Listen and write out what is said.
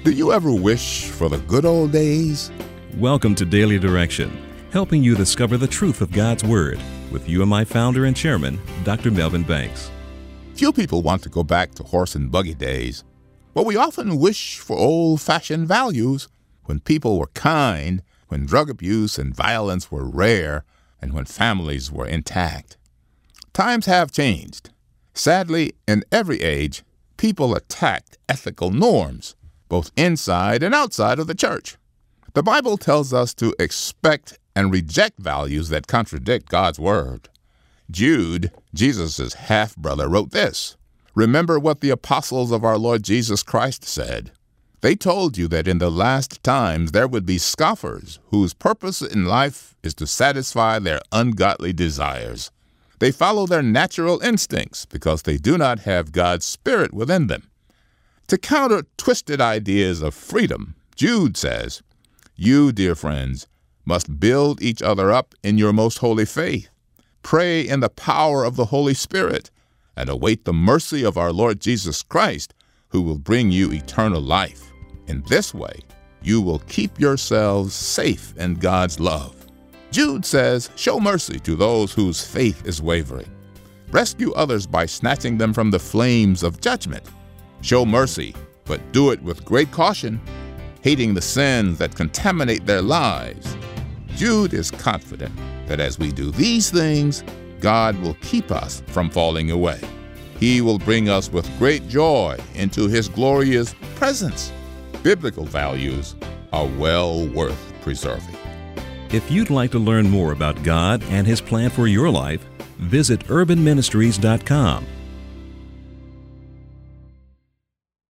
Do you ever wish for the good old days? Welcome to Daily Direction, helping you discover the truth of God's Word with UMI founder and chairman, Dr. Melvin Banks. Few people want to go back to horse and buggy days, but we often wish for old-fashioned values when people were kind, when drug abuse and violence were rare, and when families were intact. Times have changed. Sadly, in every age, people attack ethical norms, both inside and outside of the church. The Bible tells us to expect and reject values that contradict God's Word. Jude, Jesus' half-brother, wrote this: "Remember what the apostles of our Lord Jesus Christ said. They told you that in the last times there would be scoffers whose purpose in life is to satisfy their ungodly desires. They follow their natural instincts because they do not have God's Spirit within them." To counter twisted ideas of freedom, Jude says, "You, dear friends, must build each other up in your most holy faith. Pray in the power of the Holy Spirit and await the mercy of our Lord Jesus Christ, who will bring you eternal life. In this way, you will keep yourselves safe in God's love." Jude says, show mercy to those whose faith is wavering. Rescue others by snatching them from the flames of judgment. Show mercy, but do it with great caution, hating the sins that contaminate their lives. Jude is confident that as we do these things, God will keep us from falling away. He will bring us with great joy into His glorious presence. Biblical values are well worth preserving. If you'd like to learn more about God and His plan for your life, visit urbanministries.com